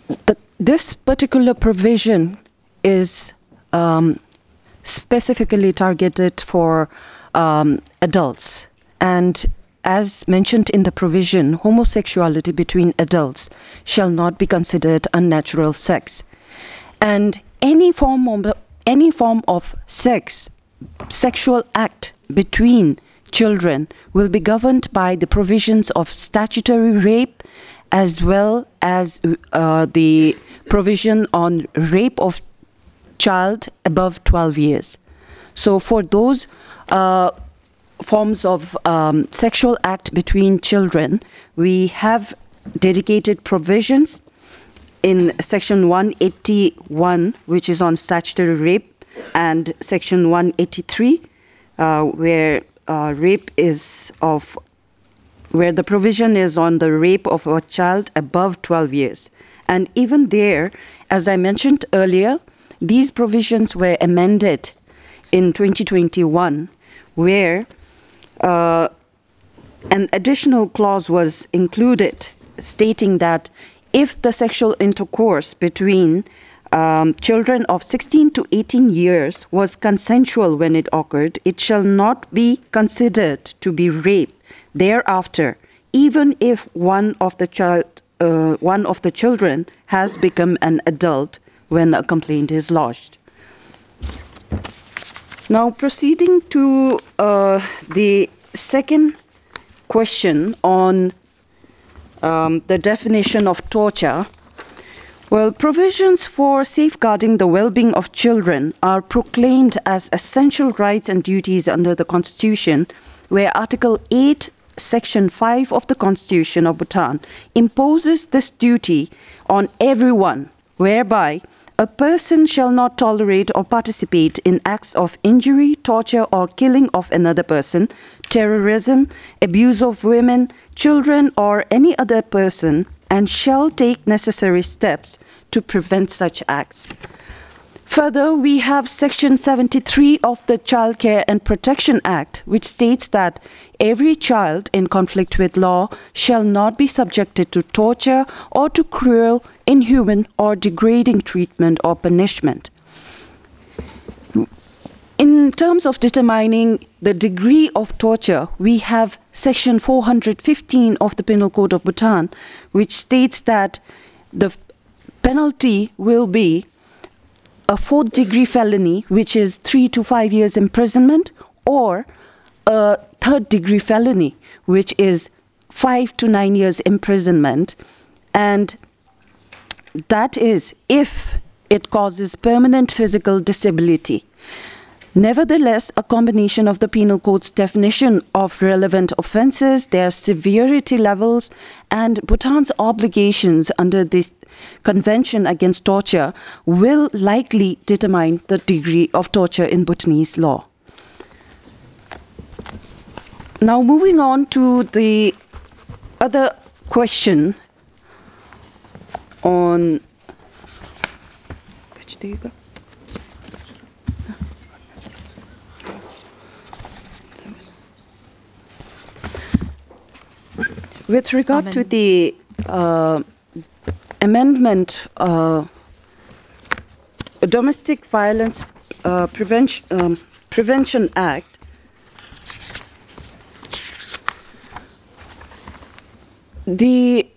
this particular provision is specifically targeted for adults. And as mentioned in the provision, homosexuality between adults shall not be considered unnatural sex. And any form of sexual act between children will be governed by the provisions of statutory rape as well as the provision on rape of child above 12 years. So for those forms of sexual act between children, we have dedicated provisions in section 181, which is on statutory rape, and section 183, where rape is of, where the provision is on the rape of a child above 12 years. And even there, as I mentioned earlier, these provisions were amended in 2021, where an additional clause was included stating that if the sexual intercourse between children of 16 to 18 years was consensual when it occurred, it shall not be considered to be rape thereafter, even if one of the children has become an adult when a complaint is lodged. Now, proceeding to the second question on the definition of torture. Well, provisions for safeguarding the well-being of children are proclaimed as essential rights and duties under the Constitution, where Article 8, Section 5 of the Constitution of Bhutan imposes this duty on everyone, whereby a person shall not tolerate or participate in acts of injury, torture, or killing of another person, terrorism, abuse of women, children, or any other person, and shall take necessary steps to prevent such acts. Further, we have Section 73 of the Child Care and Protection Act, which states that every child in conflict with law shall not be subjected to torture or to cruel, inhuman, or degrading treatment or punishment. In terms of determining the degree of torture, we have Section 415 of the Penal Code of Bhutan, which states that the penalty will be a fourth-degree felony, which is 3 to 5 years imprisonment, or a third-degree felony, which is 5 to 9 years imprisonment, and that is if it causes permanent physical disability. Nevertheless, a combination of the Penal Code's definition of relevant offences, their severity levels, and Bhutan's obligations under this Convention Against Torture will likely determine the degree of torture in Bhutanese law. Now, moving on to the other question on with regard to the amendment, Domestic Violence Prevention Act, the